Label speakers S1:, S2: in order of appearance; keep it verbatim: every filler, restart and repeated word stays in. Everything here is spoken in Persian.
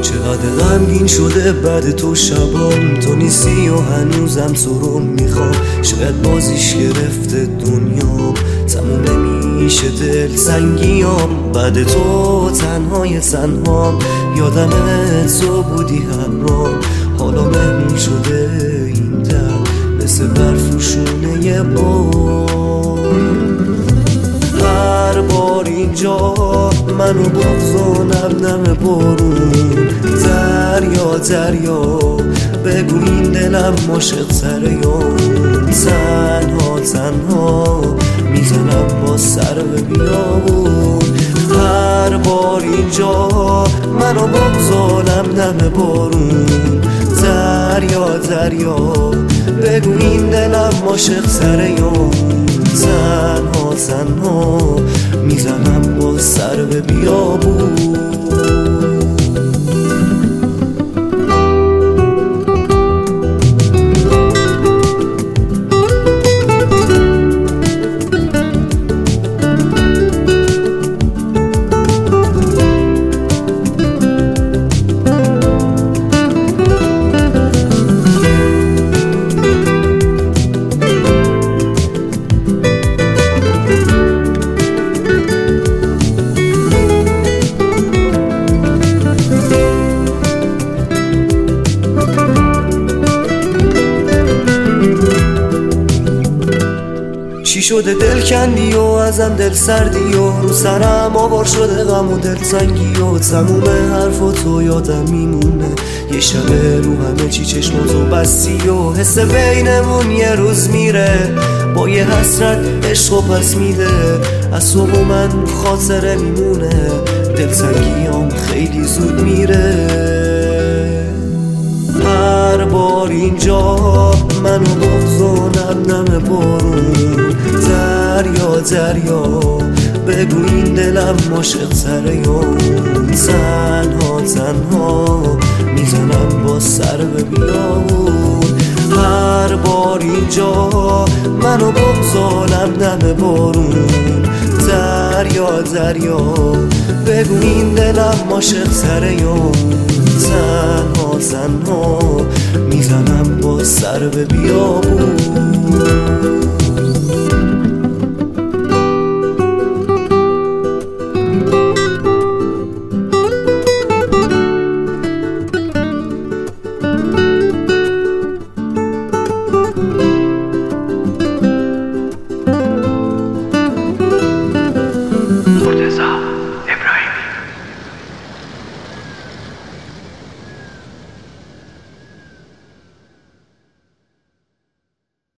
S1: چقدر غمگین شده بعد تو شبام، تو نیستی و هنوزم تو رو میخوام. شاید بازیش گرفته دنیام، تموم نمیشه دل سنگیام. بعد تو تنهای تنهام، یادم تو بودی همرام. حالا مهمون شده این دل، مثل برفوشونه یه بار. هر بار اینجا منو بغضانم نم بارون. دریا دریا بگو این دلم عاشق تره یا تنها تنها میزنم با سر به بیابون. هر بار اینجا منو بغضانم نم بارون. دریا دریا بگو این دلم عاشق تره یا تنها تنها میزنم با سر به بیابون. چی شده دل کندی و ازم دل سردی و رو سرم آوار شده غم و دل تنگی و تموم حرفاتو یادم میمونه. یه شبه رو همه چی چشماتو بستی و حس بینمون یه روز میره. با یه حسرت عشقو پس میده، از تو و من خاطره میمونه. دل تنگیام خیلی زود میره. هر بار اینجا منو بغضانم نم بارون. دریا دریا بگو این دلم عاشق تره یا تنها تنها میزنم با سر به بیابون. هر بار اینجا منو بغضانم نم بارون. دریا دریا بگو این دلم عاشق تره یا تنها تنها میزنم با سر به بیابون.